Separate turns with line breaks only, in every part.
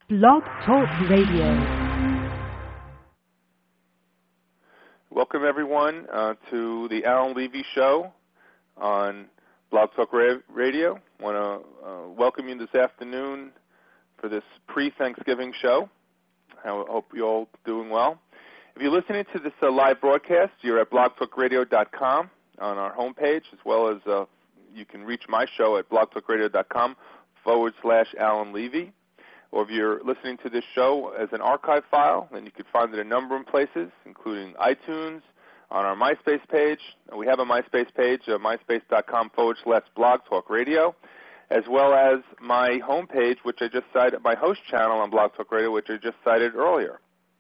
Blog Talk Radio.
Welcome, everyone, to the Alan Levy Show on Blog Talk Radio. I want to welcome you this afternoon for this pre-Thanksgiving show. I hope you're all doing well. If you're listening to this live broadcast, you're at blogtalkradio.com on our homepage, as well as you can reach my show at blogtalkradio.com/Alan Levy. Or if you're listening to this show as an archive file, then you can find it a number of places, including iTunes, on our MySpace page. We have a MySpace page, myspace.com/blogtalkradio, as well as my homepage, which I just cited, my host channel on Blog Talk Radio, which I just cited earlier.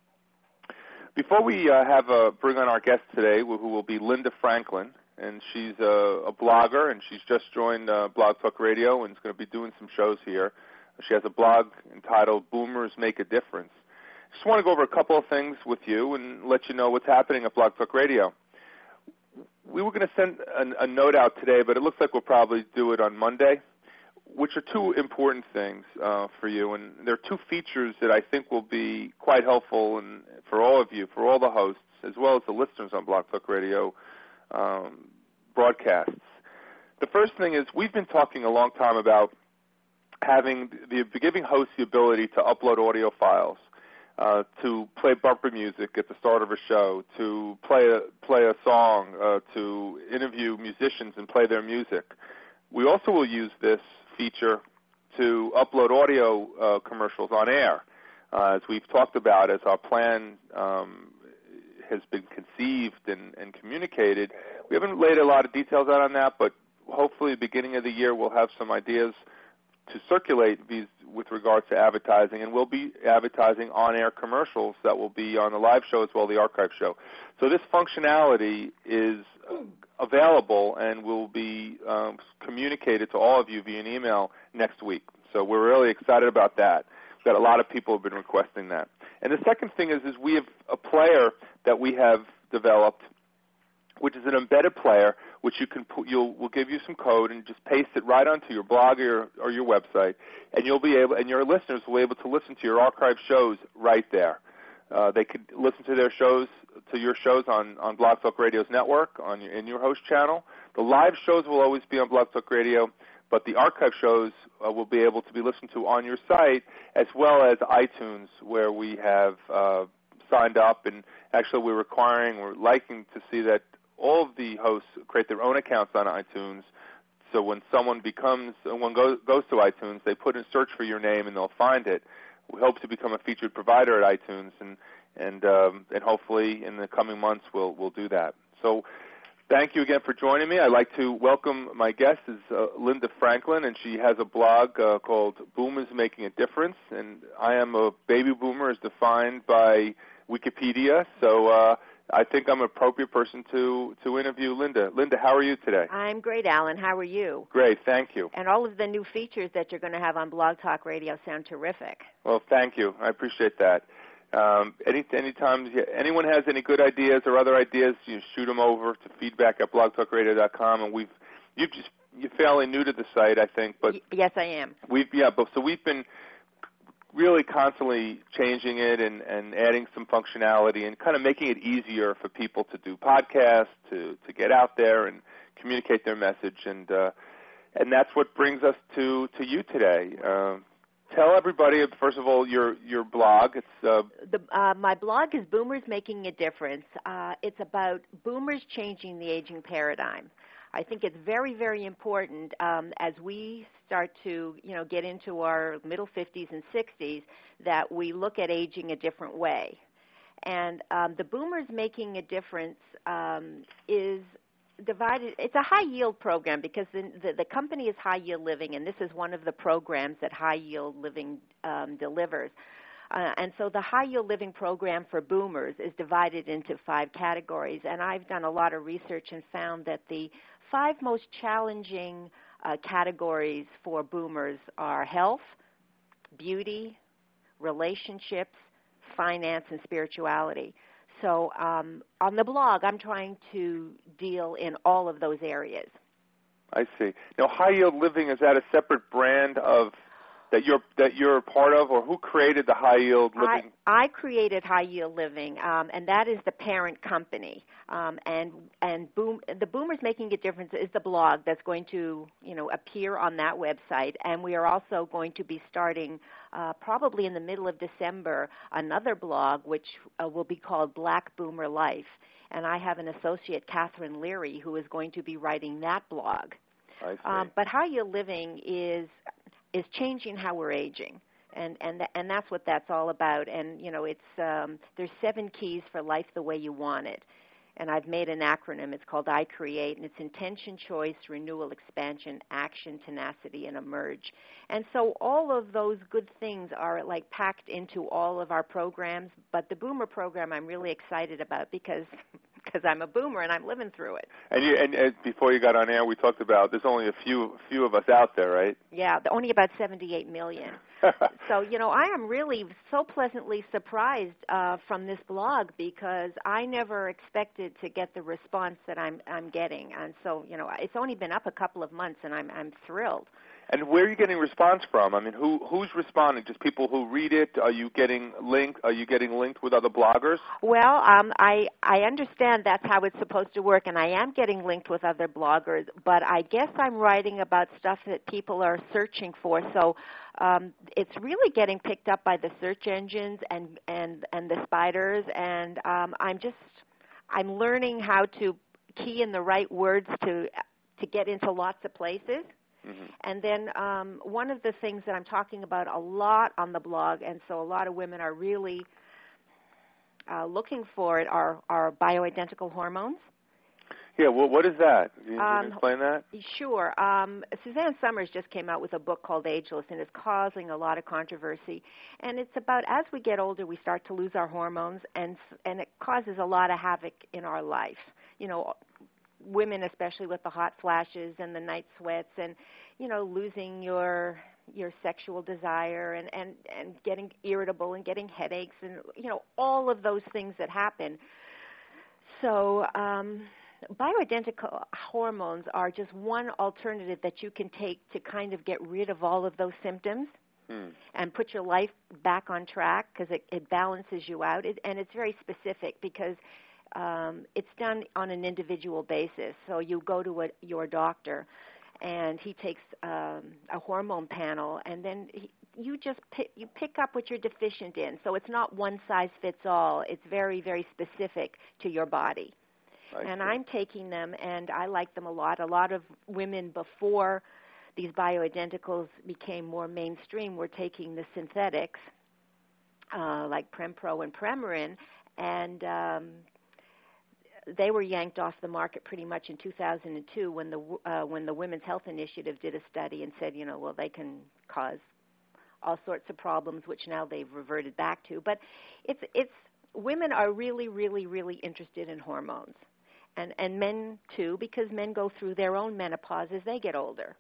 Before we bring on our guest today, who will be Linda Franklin, and she's a blogger, and she's just joined Blog Talk Radio and is going to be doing some shows here. She has a blog entitled Boomers Make a Difference. Just want to go over a couple of things with you and let you know what's happening at Blog Talk Radio. We were going to send a note out today, but it looks like we'll probably do it on Monday, which are two important things for you. And there are two features that I think will be quite helpful for all of you, for all the hosts, as well as the listeners on Blog Talk Radio broadcasts. The first thing is we've been talking a long time about giving hosts the ability to upload audio files, to play bumper music at the start of a show, to play a song, to interview musicians and play their music. We also will use this feature to upload audio commercials on air, as we've talked about, as our plan has been conceived and communicated. We haven't laid a lot of details out on that, but hopefully at the beginning of the year we'll have some ideas to circulate these with regards to advertising, and we'll be advertising on-air commercials that will be on the live show as well as the archive show. So this functionality is available and will be communicated to all of you via an email next week. So we're really excited about that. We've got a lot of people who have been requesting that. And the second thing is we have a player that we have developed, which is an embedded player, which we'll give you some code and just paste it right onto your blog or your website, and your listeners will be able to listen to your archive shows right there. They could listen to your shows on Blog Talk Radio's network in your host channel. The live shows will always be on Blog Talk Radio, but the archive shows will be able to be listened to on your site, as well as iTunes, where we have signed up, and actually we're liking to see that all of the hosts create their own accounts on iTunes, so when someone goes to iTunes, they put in search for your name and they'll find it. We hope to become a featured provider at iTunes, and hopefully in the coming months we'll do that. So thank you again for joining me. I'd like to welcome my guest, is Linda Franklin, and she has a blog called Boomers Making a Difference, and I am a baby boomer as defined by Wikipedia, so I think I'm an appropriate person to interview Linda. Linda, how are you today?
I'm great, Alan. How are you?
Great, thank you.
And all of the new features that you're going to have on Blog Talk Radio sound terrific.
Well, thank you. I appreciate that. Anytime anyone has any good ideas or other ideas, you shoot them over to feedback@blogtalkradio.com. And you're fairly new to the site, I think, but
yes, I am.
We've been really constantly changing it and adding some functionality and kind of making it easier for people to do podcasts, to get out there and communicate their message, and that's what brings us to you today. Tell everybody, first of all, your blog. It's
my blog is Boomers Making a Difference. It's about boomers changing the aging paradigm. I think it's very, very important as we start to, get into our middle 50s and 60s that we look at aging a different way. And the Boomers Making a Difference is divided. It's a high-yield program because the company is High Yield Living, and this is one of the programs that High Yield Living delivers. And so the High Yield Living program for boomers is divided into 5 categories, and I've done a lot of research and found that the 5 most challenging categories for boomers are health, beauty, relationships, finance, and spirituality. So on the blog, I'm trying to deal in all of those areas.
I see. Now, High Yield Living, is that a separate brand that you're a part of, or who created the High Yield Living?
I created High Yield Living, and that is the parent company. The Boomers Making a Difference is the blog that's going to appear on that website, and we are also going to be starting probably in the middle of December another blog which will be called Black Boomer Life, and I have an associate, Catherine Leary, who is going to be writing that blog.
I see.
But High Yield Living is changing how we're aging, and that's what that's all about. And it's there's 7 keys for life the way you want it, and I've made an acronym. It's called I Create, and it's intention, choice, renewal, expansion, action, tenacity, and emerge. And so all of those good things are like packed into all of our programs. But the Boomer program I'm really excited about because I'm a Boomer and I'm living through it.
And before you got on air, we talked about there's only a few of us out there, right?
Yeah, only about 78 million. So, I am really so pleasantly surprised from this blog because I never expected to get the response that I'm getting. And so, it's only been up a couple of months, and I'm thrilled.
And where are you getting response from? I mean, who's responding? Just people who read it? Are you getting linked? Are you getting linked with other bloggers?
Well, I understand that's how it's supposed to work, and I am getting linked with other bloggers. But I guess I'm writing about stuff that people are searching for. So it's really getting picked up by the search engines and the spiders. And I'm learning how to key in the right words to get into lots of places. Mm-hmm. And then one of the things that I'm talking about a lot on the blog, and so a lot of women are really looking for it, are bioidentical hormones.
Yeah, well, what is that? Can you explain that?
Sure. Suzanne Summers just came out with a book called Ageless, and it's causing a lot of controversy. And it's about as we get older, we start to lose our hormones, and it causes a lot of havoc in our life. Women especially with the hot flashes and the night sweats and, losing your sexual desire and getting irritable and getting headaches and, all of those things that happen. So bioidentical hormones are just one alternative that you can take to kind of get rid of all of those symptoms and put your life back on track because it balances you out. And it's very specific because it's done on an individual basis. So you go to your doctor, and he takes a hormone panel, and then you pick up what you're deficient in. So it's not one size fits all. It's very, very specific to your body. And I'm taking them, and I like them a lot. A lot of women before these bioidenticals became more mainstream were taking the synthetics, like Prempro and Premarin, and they were yanked off the market pretty much in 2002 when the Women's Health Initiative did a study and said, they can cause all sorts of problems, which now they've reverted back to. But it's women are really, really, really interested in hormones, and men too, because men go through their own menopause as they get older.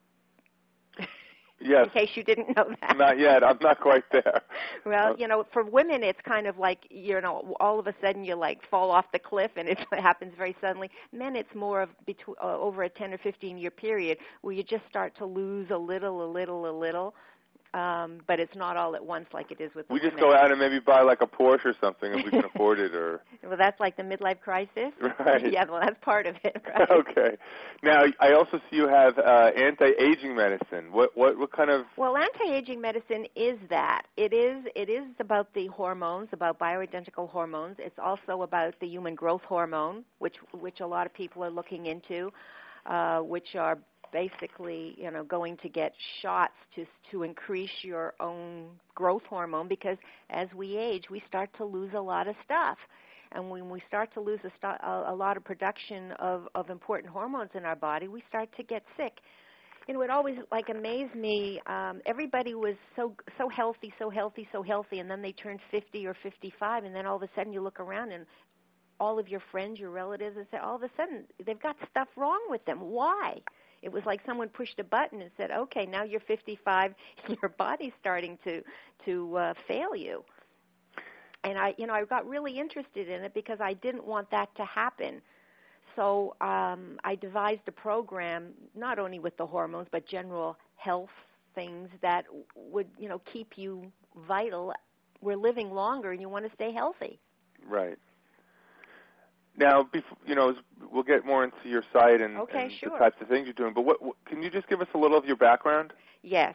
Yes.
In case you didn't know that.
Not yet. I'm not quite there.
Well, for women, it's kind of like, all of a sudden you fall off the cliff, and it happens very suddenly. Men, it's more of over a 10 or 15-year period where you just start to lose a little. But it's not all at once like it is with the women.
We just go out and maybe buy like a Porsche or something if we can afford it, or.
Well, that's like the midlife crisis.
Right.
Yeah, well, that's part of it. Right?
Okay. Now, I also see you have anti-aging medicine. What kind of? Well,
anti-aging medicine is that. It is about the hormones, about bioidentical hormones. It's also about the human growth hormone, which a lot of people are looking into, which are basically, going to get shots to increase your own growth hormone, because as we age, we start to lose a lot of stuff. And when we start to lose a lot of production of important hormones in our body, we start to get sick. It always amazed me. Everybody was so healthy, and then they turned 50 or 55, and then all of a sudden you look around and all of your friends, your relatives, and say all of a sudden they've got stuff wrong with them. Why? It was like someone pushed a button and said, okay, now you're 55, your body's starting to fail you. And I got really interested in it because I didn't want that to happen. So I devised a program, not only with the hormones, but general health things that would, keep you vital. We're living longer, and you want to stay healthy.
Right. Now, we'll get more into your site and
Sure.
the types of things you're doing, but what can you just give us a little of your background?
Yes.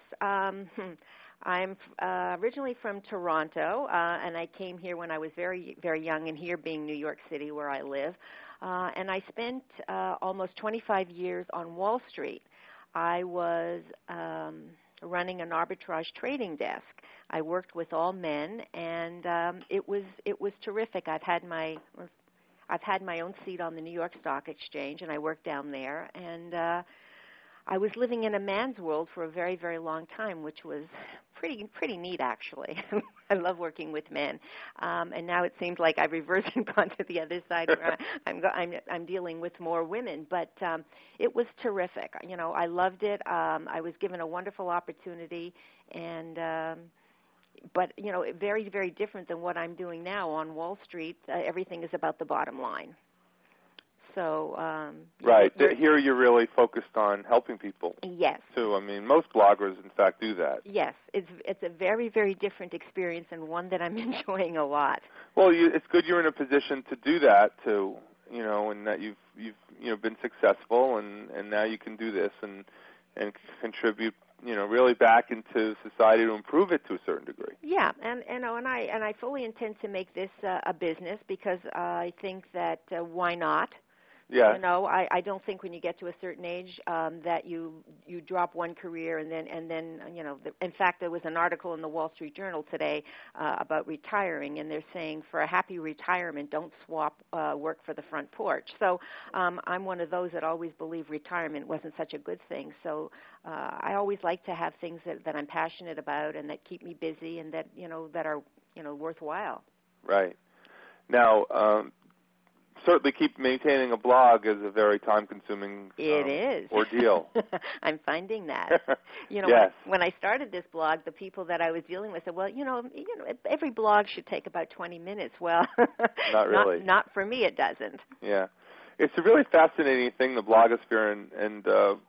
I'm originally from Toronto, and I came here when I was very, very young, and here being New York City where I live. And I spent almost 25 years on Wall Street. I was running an arbitrage trading desk. I worked with all men, and it was terrific. I've had my own seat on the New York Stock Exchange, and I worked down there. And I was living in a man's world for a very, very long time, which was pretty neat, actually. I love working with men, and now it seems like I've reversed and gone to the other side where I'm dealing with more women. But it was terrific. I loved it. I was given a wonderful opportunity, and but very, very different than what I'm doing now on Wall Street. Everything is about the bottom line. So
right. Here you're really focused on helping people.
Yes.
Too. I mean, most bloggers, in fact, do that.
Yes. It's a very, very different experience and one that I'm enjoying a lot.
Well, it's good you're in a position to do that too, and that you've been successful, and now you can do this and contribute, really back into society to improve it to a certain degree.
Yeah, and I fully intend to make this a business because I think that why not?
Yeah.
I don't think when you get to a certain age that you drop one career and then in fact, there was an article in the Wall Street Journal today about retiring, and they're saying for a happy retirement, don't swap work for the front porch. So I'm one of those that always believe retirement wasn't such a good thing. So I always like to have things that I'm passionate about and that keep me busy and that that are worthwhile.
Right. Now. Certainly keep maintaining a blog is a very time-consuming ordeal.
I'm finding that.
Yes.
When I started this blog, the people that I was dealing with said, well, every blog should take about 20 minutes. Well,
not really.
Not for me, it doesn't.
Yeah. It's a really fascinating thing, the blogosphere, and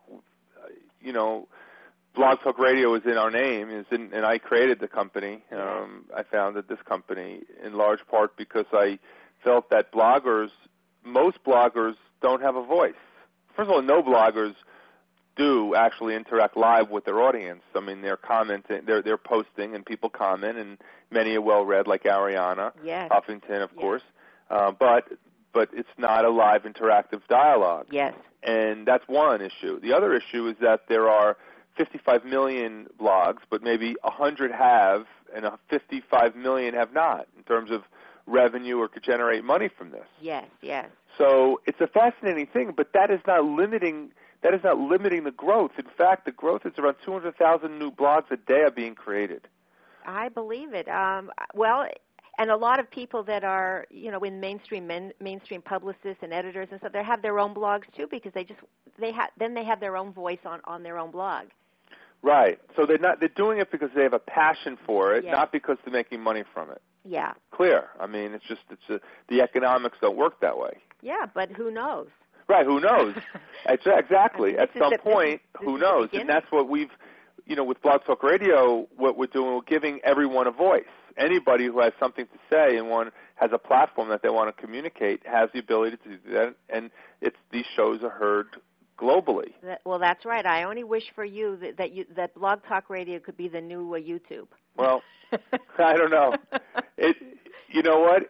Blog Talk Radio is in our name, and I created the company. I founded this company in large part because I felt that most bloggers don't have a voice. First of all, no bloggers do actually interact live with their audience. I mean, they're commenting, they're posting, and people comment, and many are well-read, like Ariana Huffington, of course. But it's not a live interactive dialogue.
Yes.
And that's one issue. The other issue is that there are 55 million blogs, but maybe 100 have, and 55 million have not, in terms of revenue or could generate money from this.
Yes.
So it's a fascinating thing, but that is not limiting the growth. In fact, the growth is around 200,000 new blogs a day are being created. I
believe it. And a lot of people that are, in mainstream publicists and editors and stuff, they have their own blogs too because they have their own voice on their own blog. Right. So they're doing it because they have a passion for it, not because they're making money from it. Yeah. Clear. I mean, the economics don't work that way. Yeah, but who knows? Right, who knows? Exactly. At some point, who knows? And that's what we've, with Blog Talk Radio, what we're doing, we're giving everyone a voice. Anybody who has something to say and has a platform that they want to communicate has the ability to do that, and these shows are heard globally. Well, that's right. I only wish for you that Blog Talk Radio could be the new YouTube. Well, I don't know. You know what?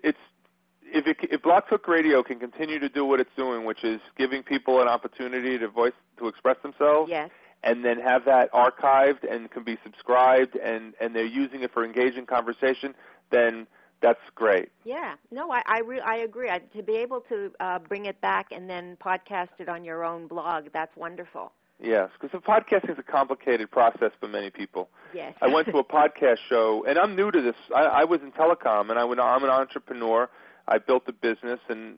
If Blog Talk Radio can continue to do what it's doing, which is giving people an opportunity to express themselves, yes, and then have that archived and can be subscribed, and they're using it for engaging conversation, then that's great. Yeah. No, I agree. To be able to bring it back and then podcast it on your own blog, that's wonderful. Yes, because podcasting is a complicated process for many people. Yes. I went to a podcast show, and I'm new to this. I was in telecom, and I'm an entrepreneur. I built a business, and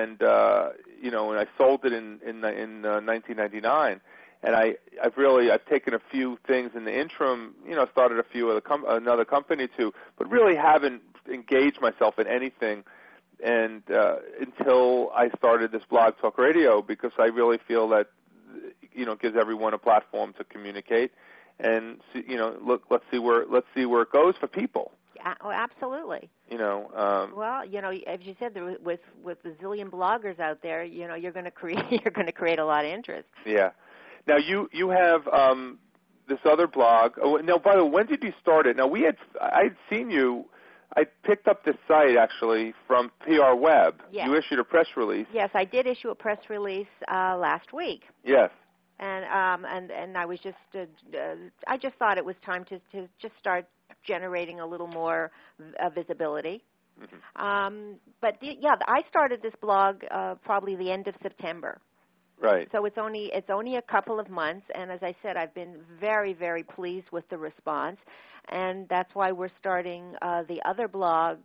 I sold it in 1999. And I've taken a few things in the interim. Started a few another company too, but really haven't engaged myself in anything, and until I started this Blog Talk Radio, because I really feel that gives everyone a platform to communicate,
and see, let's see where it goes for people.
Oh, absolutely.
Well,
as you said, with the zillion bloggers out there, you're going to create a lot of interest.
Yeah. Now you have this other blog. Oh, now, by the way, when did you start it? Now I had seen you. I picked up this site actually from PR Web.
Yes.
You issued a press release.
Yes, I did issue a press release last week.
Yes.
And I was just I just thought it was time to just start generating a little more visibility. Mm-hmm. I started this blog probably the end of September.
Right.
So it's only a couple of months, and as I said, I've been very, very pleased with the response, and that's why we're starting the other blog,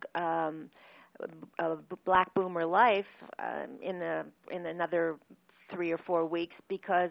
Black Boomer Life, in another 3 or 4 weeks, because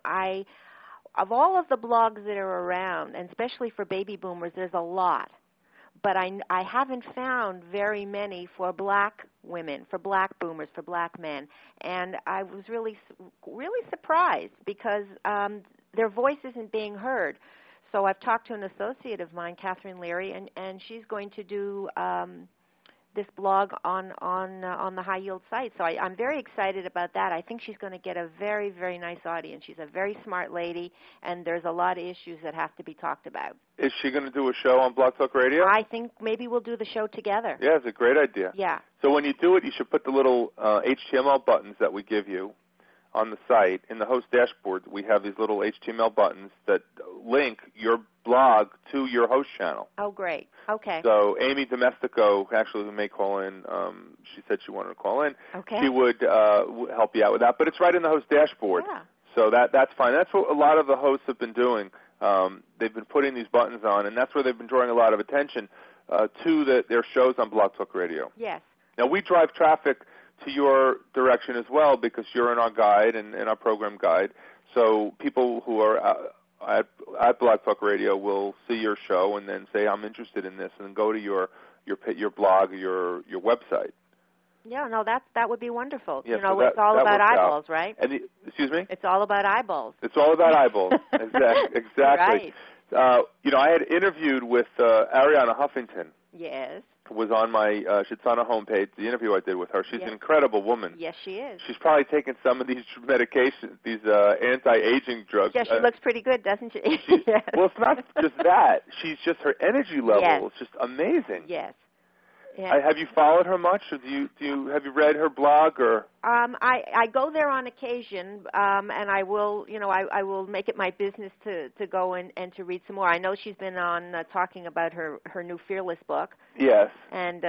of all of the blogs that are around, and especially for baby boomers, there's a lot. But I haven't found very many for black women, for black boomers, for black men. And I was really, really surprised because their voice isn't being heard. So I've talked to an associate of mine, Catherine Leary, and she's going to do this blog on the High Yield site. So I'm very excited about that. I think she's going to get a very, very nice audience. She's a very smart lady, and there's a lot of issues that have to be talked about.
Is she going to do a show on Blog Talk Radio?
I think maybe we'll do the show together.
Yeah, it's a great idea.
Yeah.
So when you do it, you should put the little HTML buttons that we give you on the site. In the host dashboard, we have these little HTML buttons that link your blog to your host channel.
Oh, great. Okay.
So Amy Domestico, actually, who may call in, she said she wanted to call in.
Okay.
She would help you out with that. But it's right in the host dashboard.
Yeah.
So that's fine. That's what a lot of the hosts have been doing. They've been putting these buttons on, and that's where they've been drawing a lot of attention to their shows on Blog Talk Radio.
Yes.
Now, we drive traffic to your direction as well because you're in our guide and in our program guide. So people who are at Blog Talk Radio will see your show and then say, I'm interested in this, and then go to your blog, your website.
Yeah, no, that would be wonderful.
Yeah,
it's all about eyeballs, right?
Excuse me?
It's all about eyeballs.
It's all about eyeballs. Exactly.
Right.
I had interviewed with Ariana Huffington.
Yes.
Was on it's on our homepage, the interview I did with her. She's an incredible woman.
Yes, she is.
She's probably taken some of these medications, these anti-aging drugs.
Yeah, she looks pretty good, doesn't she?
Yes. Well, it's not just that. She's just, her energy level is just amazing.
Yes.
Have you followed her much, or have you read her blog, or?
I go there on occasion, and I will, I will make it my business to go and to read some more. I know she's been on talking about her new Fearless book.
Yes.
And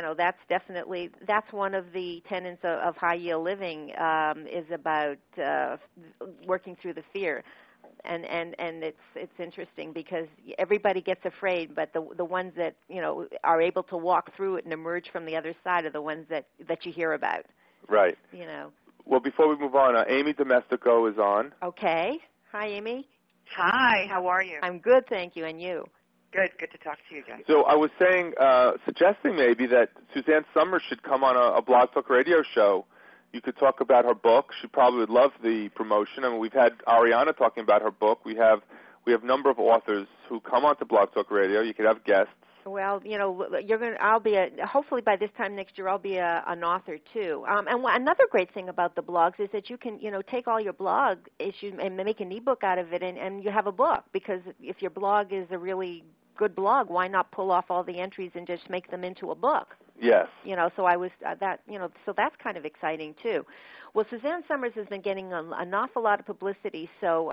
that's one of the tenets of high yield living is about working through the fear. And it's interesting because everybody gets afraid, but the ones that are able to walk through it and emerge from the other side are the ones that you hear about.
Right. Well, before we move on, Amy Domestico is on.
Okay. Hi, Amy.
Hi. How are you?
I'm good, thank you. And you?
Good. Good to talk to you again.
So I was saying, suggesting maybe that Suzanne Somers should come on a Blog Talk Radio show. You could talk about her book. She probably would love the promotion. I mean, we've had Ariana talking about her book. We have a number of authors who come onto Blog Talk Radio. You could have guests.
Well, hopefully by this time next year I'll be an author too. And another great thing about the blogs is that you can, take all your blog issues and make an ebook out of it, and you have a book. Because if your blog is a really good blog, why not pull off all the entries and just make them into a book?
Yes.
So I was so that's kind of exciting too. Well, Suzanne Somers has been getting an awful lot of publicity, so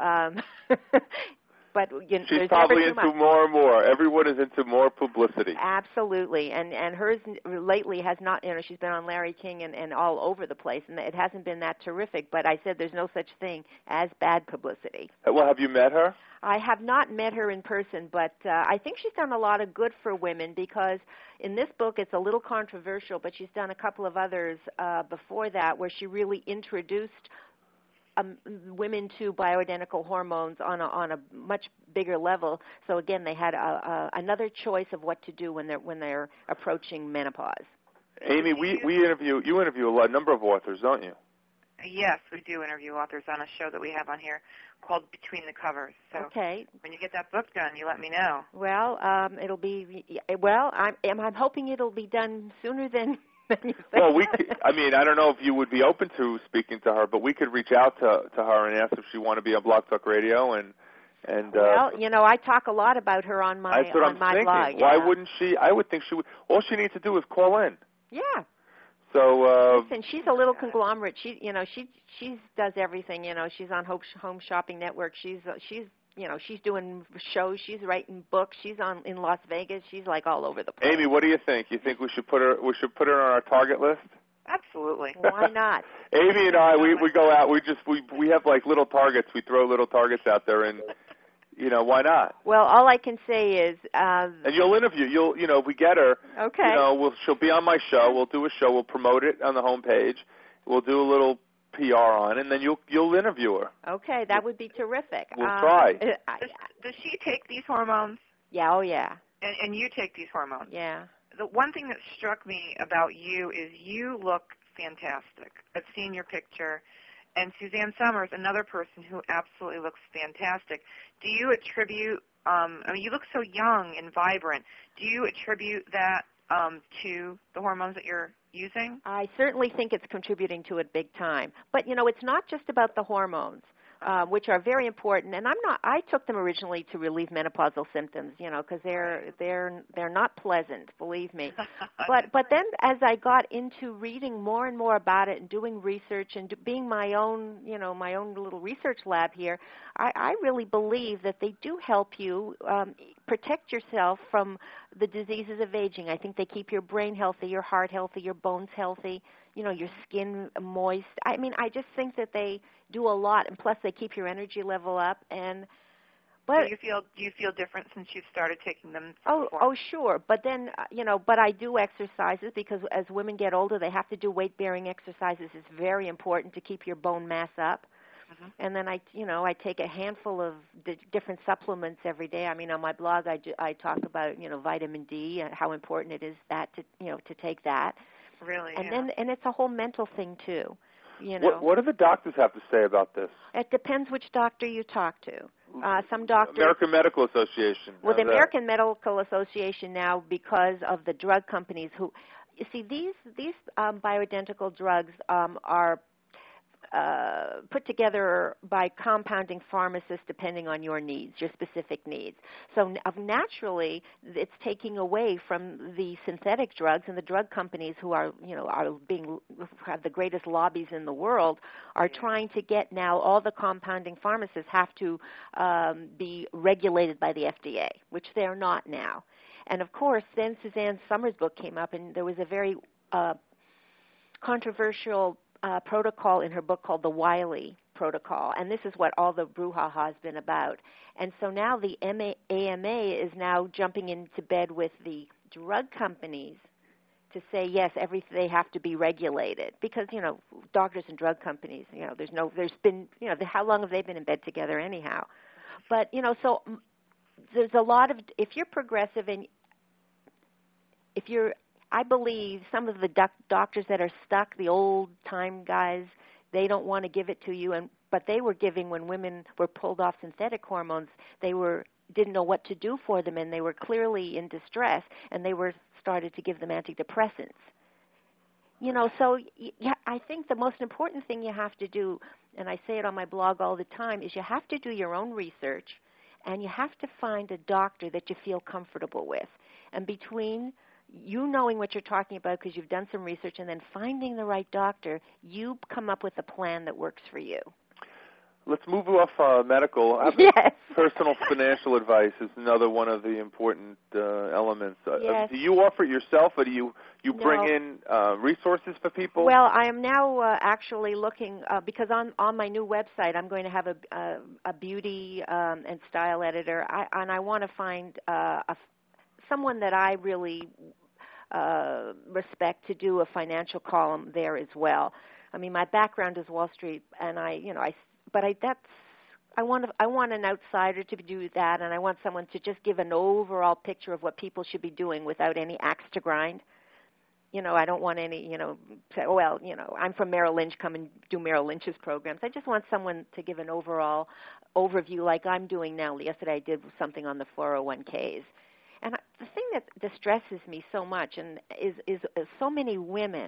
but
she's probably into more and more. Everyone is into more publicity.
Absolutely, and hers lately has not. She's been on Larry King and all over the place, and it hasn't been that terrific. But I said there's no such thing as bad publicity.
Well, have you met her?
I have not met her in person, but I think she's done a lot of good for women because in this book it's a little controversial, but she's done a couple of others before that where she really introduced women to bioidentical hormones on a much bigger level. So again, they had another choice of what to do when they're approaching menopause.
Amy, you interview a number of authors, don't you?
Yes, we do interview authors on a show that we have on here called Between the Covers. So
okay.
when you get that book done, you let me know.
Well, it'll be. Well, I'm hoping it'll be done sooner than you think.
Well, I don't know if you would be open to speaking to her, but we could reach out to her and ask if she want to be on Blog Talk Radio and.
Well, I talk a lot about her on my
that's what I'm thinking.
blog.
Why
yeah.
wouldn't she? I would think she would. All she needs to do is call in.
Yeah.
So
listen, she's a little conglomerate. She does everything. She's on Home Shopping Network. She's doing shows. She's writing books. She's in Las Vegas. She's like all over the place.
Amy, what do you think? You think we should put her on our target list?
Absolutely.
Why not?
Amy and I, we go out. We have like little targets. We throw little targets out there, and why not?
Well, all I can say is.
And you'll interview. If we get her.
Okay.
She'll be on my show. We'll do a show. We'll promote it on the homepage. We'll do a little PR on, and then you'll interview her.
Okay, that would be terrific.
We'll try.
Does she take these hormones?
Yeah. Oh, yeah.
And you take these hormones?
Yeah.
The one thing that struck me about you is you look fantastic. I've seen your picture. And Suzanne Somers, another person who absolutely looks fantastic. Do you attribute, you look so young and vibrant. Do you attribute that to the hormones that you're using?
I certainly think it's contributing to it big time. But, it's not just about the hormones, which are very important. And I took them originally to relieve menopausal symptoms, because they're not pleasant, believe me. But then as I got into reading more and more about it and doing research and being my own little research lab here, I really believe that they do help you protect yourself from the diseases of aging. I think they keep your brain healthy, your heart healthy, your bones healthy, your skin moist. I just think that they do a lot, and plus they keep your energy level up. But
do you feel different since you've started taking them?
Oh, sure. But then, but I do exercises because as women get older, they have to do weight-bearing exercises. It's very important to keep your bone mass up. Mm-hmm. And then I take a handful of different supplements every day. On my blog, I talk about vitamin D and how important it is to take that.
Really?
And it's a whole mental thing too.
What do the doctors have to say about this?
It depends which doctor you talk to. Some doctors.
American Medical Association.
Well, the American Medical Association now, because of the drug companies who, you see, these bioidentical drugs are put together by compounding pharmacists depending on your needs, your specific needs. So naturally, it's taking away from the synthetic drugs, and the drug companies who have the greatest lobbies in the world are trying to get now all the compounding pharmacists have to be regulated by the FDA, which they're not now. And of course, then Suzanne Somers' book came up, and there was a very controversial protocol in her book called the Wiley Protocol, and this is what all the brouhaha has been about. And so now the AMA is now jumping into bed with the drug companies to say, yes, they have to be regulated because, doctors and drug companies, how long have they been in bed together anyhow? But, so there's a lot of, if you're progressive and I believe some of the doctors that are stuck, the old-time guys, they don't want to give it to you. But they were giving when women were pulled off synthetic hormones. They didn't know what to do for them, and they were clearly in distress, and they started to give them antidepressants. So I think the most important thing you have to do, and I say it on my blog all the time, is you have to do your own research, and you have to find a doctor that you feel comfortable with. And between you knowing what you're talking about because you've done some research and then finding the right doctor, you come up with a plan that works for you.
Let's move off medical.
Yes.
Personal financial advice is another one of the important elements.
Yes.
Do you offer it yourself, or do you bring in resources for people?
Well, I am now actually looking, because on my new website I'm going to have a beauty and style editor, and I want to find someone that I really respect to do a financial column there as well. My background is Wall Street, and I want an outsider to do that, and I want someone to just give an overall picture of what people should be doing without any axe to grind. I don't want any, say, oh, well, I'm from Merrill Lynch, come and do Merrill Lynch's programs. I just want someone to give an overall overview like I'm doing now. Yesterday I did something on the 401ks. And the thing that distresses me so much and is so many women,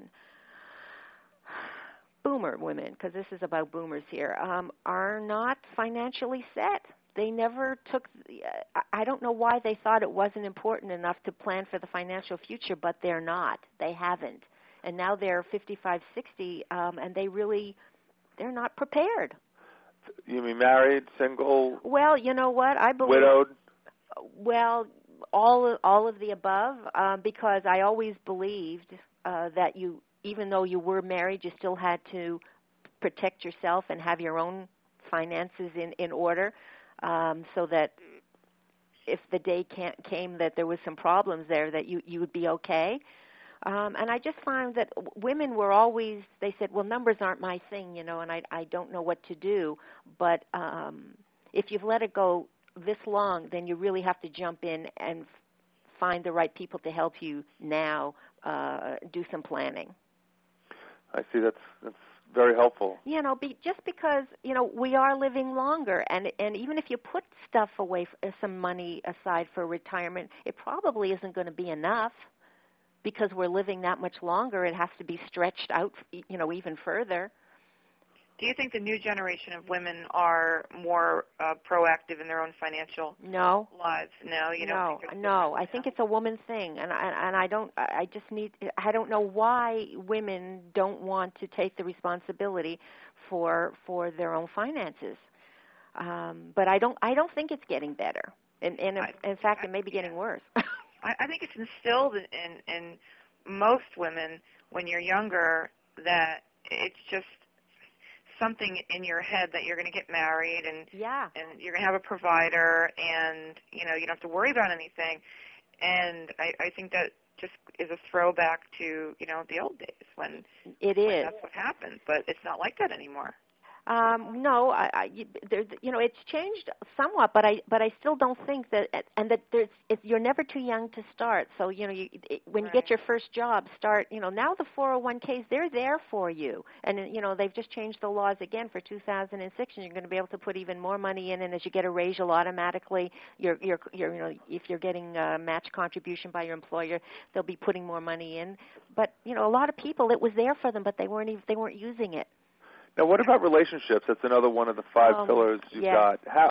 boomer women, because this is about boomers here, are not financially set. They never took, I don't know why they thought it wasn't important enough to plan for the financial future, but they're not. They haven't. And now they're 55, 60, and they're not prepared.
You mean married, single?
Well, you know what? I believe.
Widowed?
Well, all of the above, because I always believed that even though you were married, you still had to protect yourself and have your own finances in order. So that if the day came that there was some problems there, that you would be okay. And I just found that women were always, they said, well, numbers aren't my thing, and I don't know what to do. But if you've let it go this long, then you really have to jump in and find the right people to help you now do some planning.
I see. That's very helpful.
Just because, we are living longer, and even if you put stuff away, some money aside for retirement, it probably isn't going to be enough because we're living that much longer. It has to be stretched out, even further.
Do you think the new generation of women are more proactive in their own financial lives? No, you don't think
no. I think it's a woman thing, and I don't know why women don't want to take the responsibility for their own finances. But I don't think it's getting better, and in fact, it may be getting worse.
I think it's instilled in most women when you're younger that it's just something in your head that you're going to get married and you're going to have a provider and you don't have to worry about anything. And I think that just is a throwback to the old days when that's what happened. But it's not like that anymore.
No, it's changed somewhat, but I still don't think that, and that you're never too young to start. So when you get your first job, start. Now the 401ks, they're there for you, and they've just changed the laws again for 2006, and you're going to be able to put even more money in. And as you get a raise, you'll automatically, if you're getting a match contribution by your employer, they'll be putting more money in. But a lot of people, it was there for them, but they weren't using it.
Now, what about relationships? That's another one of the 5 pillars you've got. How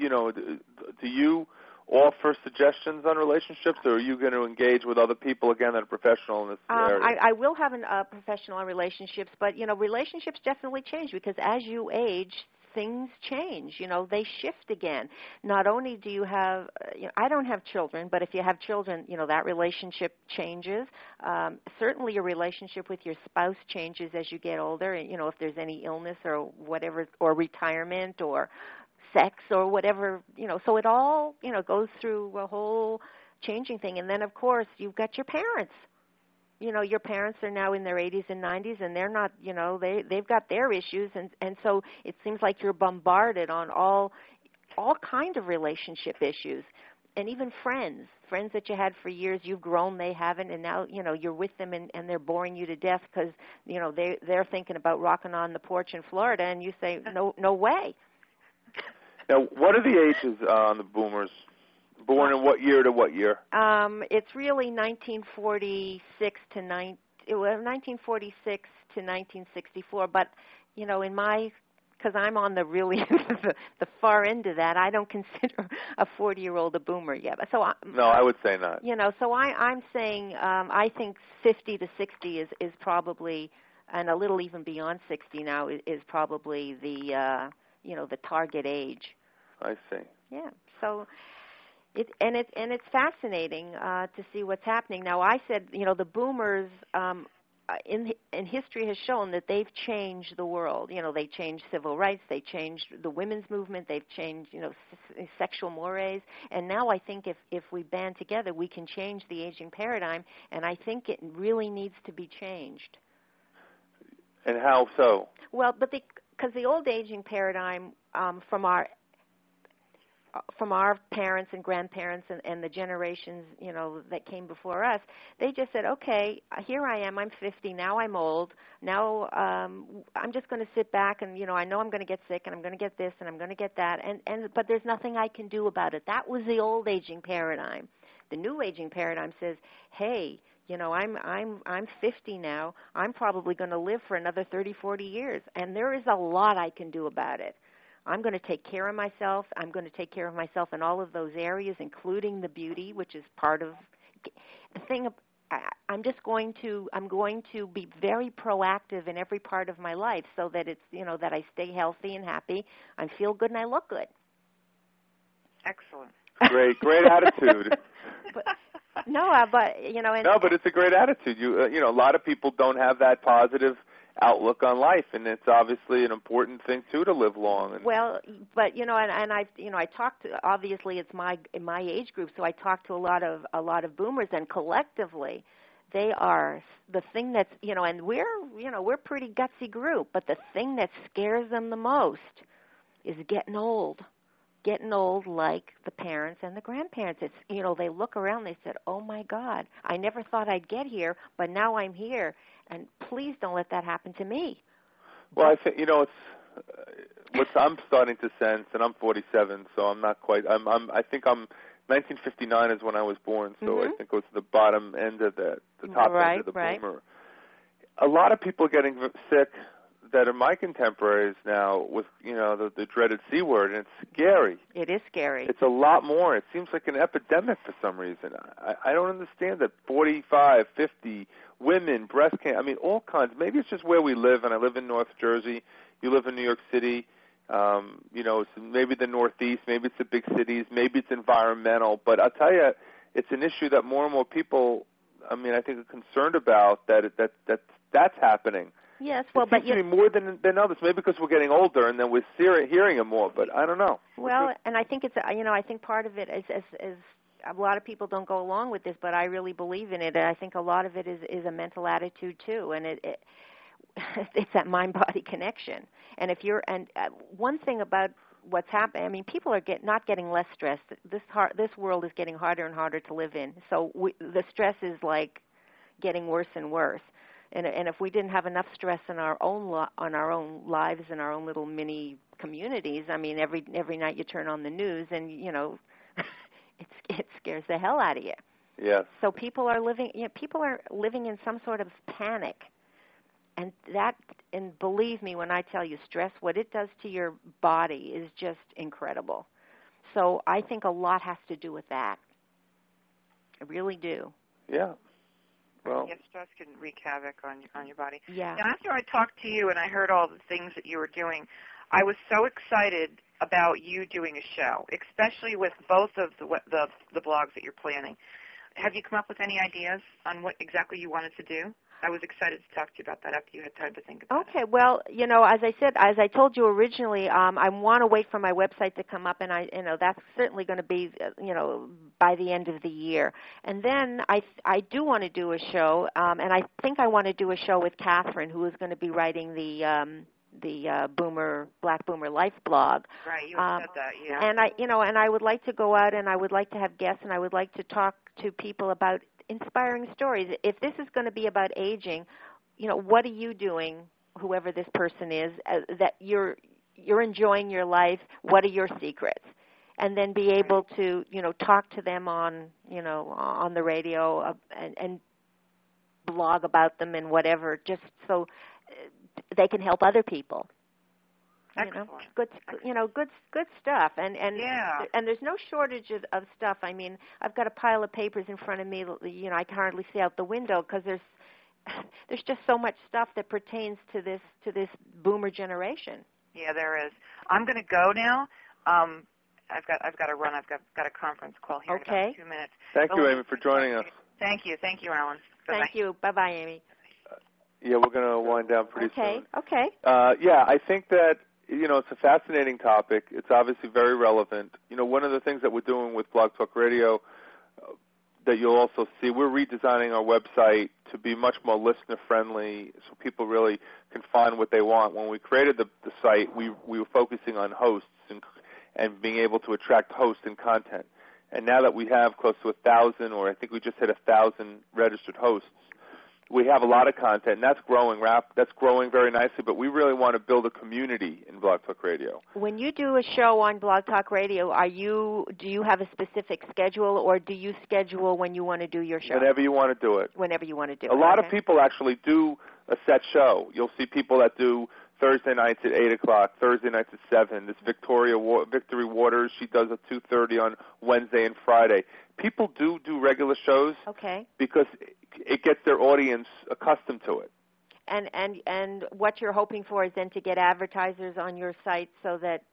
do you offer suggestions on relationships, or are you going to engage with other people again that are professional in this area?
I will have professional relationships, but relationships definitely change because as you age, things change. They shift again. Not only do you have, I don't have children, but if you have children, that relationship changes. Certainly your relationship with your spouse changes as you get older, and, if there's any illness or whatever, or retirement or sex or whatever, so it all, goes through a whole changing thing. And then, of course, you've got your parents. Your parents are now in their 80s and 90s, and they're not, they've got their issues, and so it seems like you're bombarded on all kind of relationship issues, and even friends that you had for years, you've grown, they haven't, and now, you're with them, and they're boring you to death because, they're thinking about rocking on the porch in Florida, and you say, no way.
Now, what are the ages on the boomers? Born in what year to what year?
It's really 1946 to 1946 to 1964. But in because I'm on the really the far end of that, I don't consider a 40-year-old a boomer yet. So
no, I would say not.
So I'm saying I think 50 to 60 is probably, and a little even beyond 60 now is probably the the target age.
I see.
Yeah. So. It's fascinating to see what's happening. Now, I said, the boomers in history has shown that they've changed the world. They changed civil rights, they changed the women's movement, they've changed, sexual mores. And now I think if we band together, we can change the aging paradigm, and I think it really needs to be changed.
And how so?
Well, because the old aging paradigm from our from our parents and grandparents and the generations, that came before us, they just said, okay, here I am, I'm 50, now I'm old, now I'm just going to sit back and, I know I'm going to get sick and I'm going to get this and I'm going to get that, but there's nothing I can do about it. That was the old aging paradigm. The new aging paradigm says, hey, I'm 50 now. I'm probably going to live for another 30, 40 years, and there is a lot I can do about it. I'm going to take care of myself. I'm going to take care of myself in all of those areas, including the beauty, which is part of the thing. I'm going to be very proactive in every part of my life, so that it's that I stay healthy and happy. I feel good and I look good.
Excellent.
Great attitude.
But it's
a great attitude. A lot of people don't have that positive outlook on life, and it's obviously an important thing too to live long.
Well, but I talked to, obviously it's my age group, so I talked to a lot of boomers, and collectively they are the thing that's and we're a pretty gutsy group, but the thing that scares them the most is getting old like the parents and the grandparents. It's they look around, they said, oh my God, I never thought I'd get here, but now I'm here, and please don't let that happen to me.
Well, I think it's what I'm starting to sense, and I'm 47, so I'm not quite. I think 1959 is when I was born, so I think it was the bottom end of the top end of the boomer. A lot of people getting sick that are my contemporaries now with, the dreaded C word, and it's scary.
It is scary.
It's a lot more. It seems like an epidemic for some reason. I don't understand that 45, 50, women, breast cancer, all kinds. Maybe it's just where we live, and I live in North Jersey. You live in New York City. It's maybe the Northeast, maybe it's the big cities, maybe it's environmental. But I'll tell you, it's an issue that more and more people, I think, are concerned about, that's happening.
Yes, well,
but you more than others. Maybe because we're getting older and then we're hearing it more. But I don't know.
Well, and I think it's I think part of it is a lot of people don't go along with this, but I really believe in it. And I think a lot of it is a mental attitude too, and it's that mind-body connection. And one thing about what's happening, people are not getting less stressed. This world is getting harder and harder to live in. So the stress is like getting worse and worse. And if we didn't have enough stress in our own lives and our own little mini communities, every night you turn on the news and it scares the hell out of you.
Yes.
So people are living in some sort of panic, and believe me when I tell you, stress, what it does to your body is just incredible. So I think a lot has to do with that. I really do.
Yeah. Well,
yes, stress can wreak havoc on your body.
Yeah.
Now, after I talked to you and I heard all the things that you were doing, I was so excited about you doing a show, especially with both of the blogs that you're planning. Have you come up with any ideas on what exactly you wanted to do? I was excited to talk to you about that after you had time to think about it.
Okay, well, as I told you originally, I want to wait for my website to come up, and that's certainly going to be, by the end of the year. And then I do want to do a show, and I think I want to do a show with Catherine, who is going to be writing the Black Boomer Life blog.
Right, you said that, yeah.
And I would like to go out, and I would like to have guests, and I would like to talk to people about inspiring stories. If this is going to be about aging, what are you doing, whoever this person is, that you're enjoying your life? What are your secrets? And then be able to, talk to them on the radio and blog about them and whatever, just so they can help other people.
Excellent.
Good stuff, and
yeah.
And there's no shortage of stuff. I've got a pile of papers in front of me. I can hardly see out the window because there's just so much stuff that pertains to this boomer generation.
Yeah, there is. I'm going to go now. I've got to run. I've got a conference call here in about 2 minutes.
Thank you, Amy, for joining us.
Thank you, Alan. Bye-bye.
Thank you. Bye-bye, Amy.
Yeah, we're going to wind down pretty soon.
Okay.
I think that. It's a fascinating topic. It's obviously very relevant. One of the things that we're doing with Blog Talk Radio that you'll also see, we're redesigning our website to be much more listener-friendly so people really can find what they want. When we created the site, we were focusing on hosts and being able to attract hosts and content. And now that we have close to 1,000, or I think we just hit 1,000 registered hosts, we have a lot of content, and that's growing very nicely, but we really want to build a community in Blog Talk Radio.
When you do a show on Blog Talk Radio, do you have a specific schedule, or do you schedule when you want to do your show?
Whenever you want to do it.
Whenever you want to do it.
A lot of people actually do a set show. You'll see people that do Thursday nights at 8 o'clock, Thursday nights at 7. This Victory Waters, she does at 2:30 on Wednesday and Friday. People do regular shows because it gets their audience accustomed to it.
And what you're hoping for is then to get advertisers on your site so that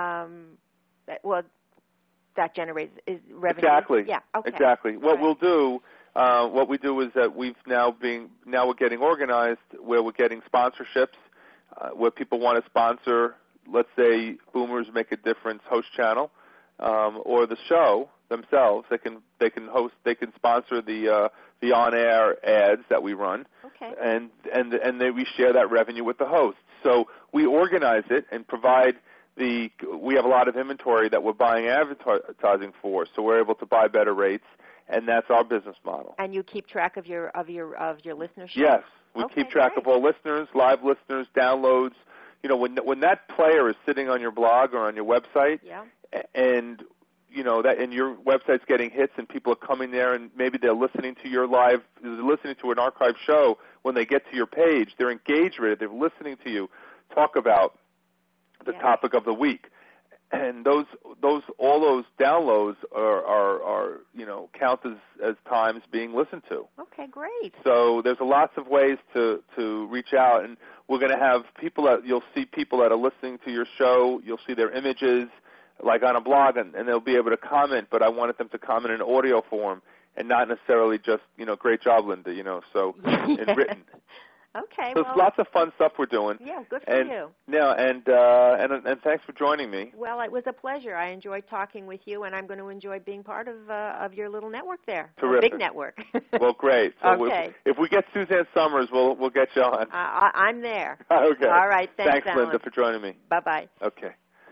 that generates revenue.
Exactly.
Yeah. Okay.
Exactly. What we do is that we're getting organized where we're getting sponsorships, where people want to sponsor, let's say, Boomers Make a Difference host channel, or the show themselves. They can sponsor the on-air ads that we run, and then we share that revenue with the hosts. So we organize it and provide we have a lot of inventory that we're buying advertising for, so we're able to buy better rates, and that's our business model.
And you keep track of your listenership?
Yes, we keep track of all listeners, live listeners, downloads. You know, when that player is sitting on your blog or on your website, and you know that, and your website's getting hits, and people are coming there, and maybe they're listening to an archived show. When they get to your page, they're engaged with it. They're listening to you talk about the topic of the week, and all those downloads are count as times being listened to.
Okay, great.
So there's lots of ways to reach out, and we're going to have you'll see people that are listening to your show. You'll see their images, like on a blog, and they'll be able to comment, but I wanted them to comment in audio form and not necessarily just, great job, Linda, so in written.
Okay.
So there's lots of fun stuff we're doing.
Yeah, good for you.
Yeah, and thanks for joining me.
Well, it was a pleasure. I enjoyed talking with you, and I'm going to enjoy being part of your little network there.
Terrific.
Big network.
Well, great. So
okay.
If we get Suzanne Summers, we'll get you on.
I'm there.
Okay.
All right.
Thanks,
Alan.
Linda, for joining me.
Bye-bye.
Okay.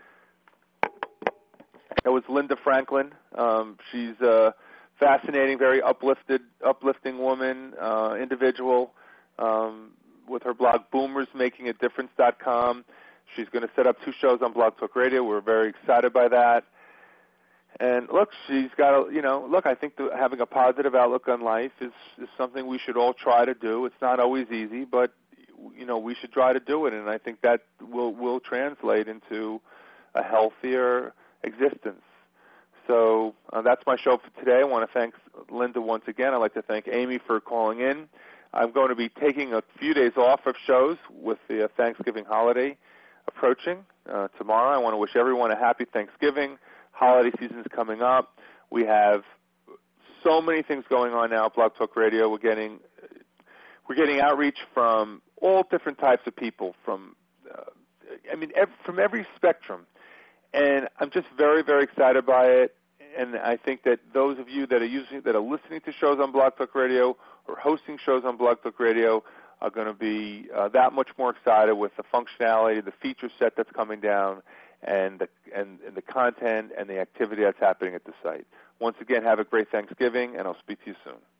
That was Linda Franklin. She's a fascinating, very uplifting woman, individual, with her blog, boomersmakingadifference.com. She's going to set up 2 shows on Blog Talk Radio. We're very excited by that. And look, she's got I think having a positive outlook on life is something we should all try to do. It's not always easy, but we should try to do it, and I think that will translate into a healthier existence. So that's my show for today. I want to thank Linda once again. I'd like to thank Amy for calling in. I'm going to be taking a few days off of shows with the Thanksgiving holiday approaching tomorrow. I want to wish everyone a happy Thanksgiving. Holiday season is coming up. We have so many things going on now at Blog Talk Radio. We're getting outreach from all different types of people, from every spectrum. And I'm just very, very excited by it. And I think that those of you that are listening to shows on Blog Talk Radio or hosting shows on Blog Talk Radio are going to be that much more excited with the functionality, the feature set that's coming down, and the content and the activity that's happening at the site. Once again, have a great Thanksgiving, and I'll speak to you soon.